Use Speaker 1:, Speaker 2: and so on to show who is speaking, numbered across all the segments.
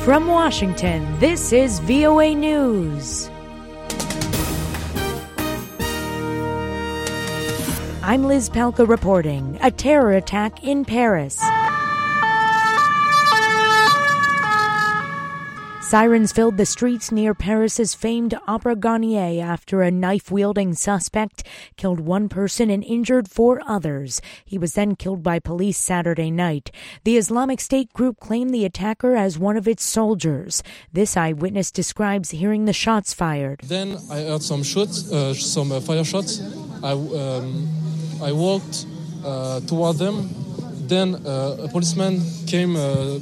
Speaker 1: From Washington, this is VOA News. I'm Liz Palka reporting. A terror attack in Paris. Sirens filled the streets near Paris's famed Opera Garnier after a knife-wielding suspect killed one person and injured four others. He was then killed by police Saturday night. The Islamic State group claimed the attacker as one of its soldiers. This eyewitness describes hearing the shots fired.
Speaker 2: Then I heard some shots, some fire shots. I walked toward them. Then a policeman came.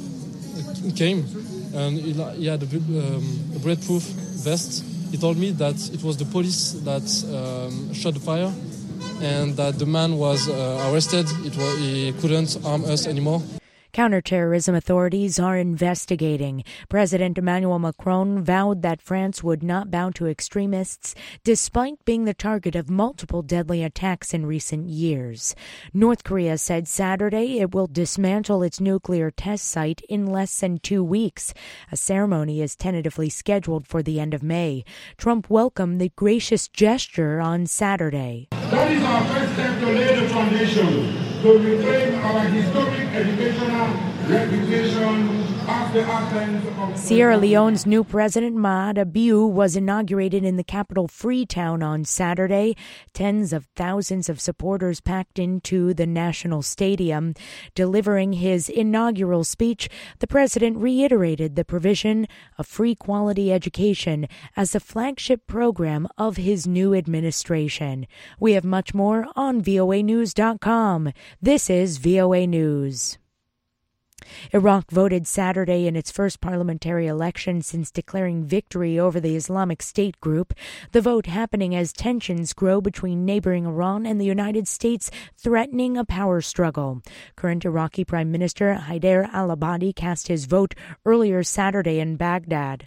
Speaker 2: And he had a bulletproof vest. He told me that it was the police that shot the fire and that the man was arrested. He couldn't harm us anymore.
Speaker 1: Counterterrorism authorities are investigating. President Emmanuel Macron vowed that France would not bow to extremists, despite being the target of multiple deadly attacks in recent years. North Korea said Saturday it will dismantle its nuclear test site in less than 2 weeks. A ceremony is tentatively scheduled for the end of May. Trump welcomed the gracious gesture on Saturday.
Speaker 3: That is our first step to lay the foundation to reclaim our historic educational reputation as the Athens of
Speaker 1: Sierra Leone's new president, Mahamat Abiu, was inaugurated in the capital Freetown on Saturday. Tens of thousands of supporters packed into the national stadium. Delivering his inaugural speech, the president reiterated the provision of free quality education as the flagship program of his new administration. We have much more on voanews.com. This is VOA News. Iraq voted Saturday in its first parliamentary election since declaring victory over the Islamic State group. The vote happening as tensions grow between neighboring Iran and the United States, threatening a power struggle. Current Iraqi Prime Minister Haider al-Abadi cast his vote earlier Saturday in Baghdad.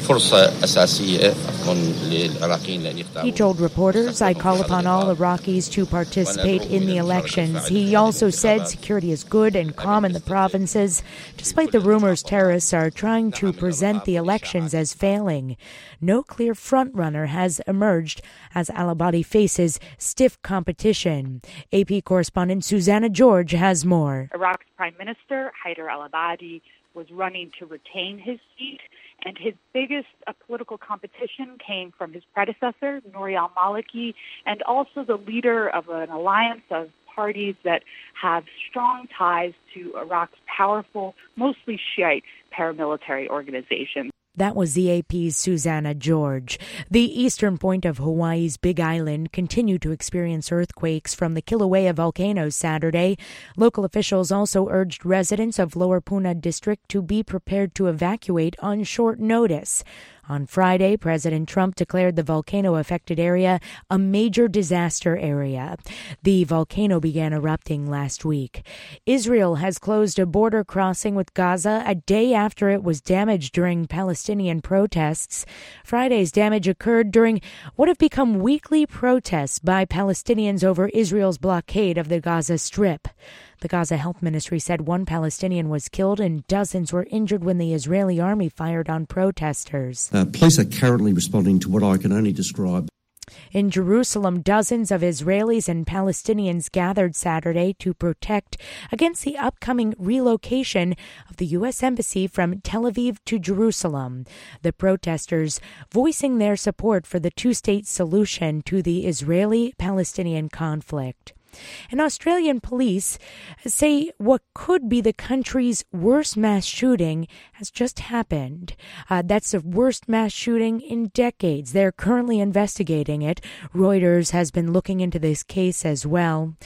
Speaker 1: He told reporters, "I call upon all Iraqis to participate in the elections." He also said security is good and calm in the provinces, despite the rumors terrorists are trying to present the elections as failing. No clear frontrunner has emerged as al-Abadi faces stiff competition. AP correspondent Susanna George has more.
Speaker 4: Iraq's Prime Minister, Haider al-Abadi, was running to retain his seat, and his biggest political competition came from his predecessor, Nouri al-Maliki, and also the leader of an alliance of parties that have strong ties to Iraq's powerful, mostly Shiite paramilitary organization.
Speaker 1: That was the AP's Susanna George. The eastern point of Hawaii's Big Island continued to experience earthquakes from the Kilauea volcano Saturday. Local officials also urged residents of Lower Puna District to be prepared to evacuate on short notice. On Friday, President Trump declared the volcano-affected area a major disaster area. The volcano began erupting last week. Israel has closed a border crossing with Gaza a day after it was damaged during Palestinian protests. Friday's damage occurred during what have become weekly protests by Palestinians over Israel's blockade of the Gaza Strip. The Gaza Health Ministry said one Palestinian was killed and dozens were injured when the Israeli army fired on protesters.
Speaker 5: Police are currently responding to what I can only describe.
Speaker 1: In Jerusalem, dozens of Israelis and Palestinians gathered Saturday to protest against the upcoming relocation of the U.S. Embassy from Tel Aviv to Jerusalem. The protesters voicing their support for the two-state solution to the Israeli-Palestinian conflict. And Australian police say what could be the country's worst mass shooting has just happened. That's the worst mass shooting in decades. They're currently investigating it. Reuters has been looking into this case as well.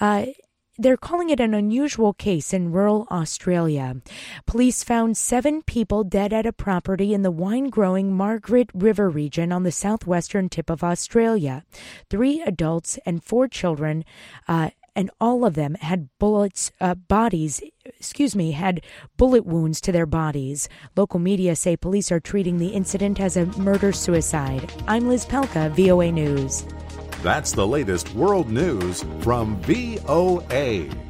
Speaker 1: They're calling it an unusual case in rural Australia. Police found 7 people dead at a property in the wine-growing Margaret River region on the southwestern tip of Australia. 3 adults and 4 children, and all of them had bullet wounds to their bodies. Local media say police are treating the incident as a murder-suicide. I'm Liz Palka, VOA News.
Speaker 6: That's the latest world news from VOA.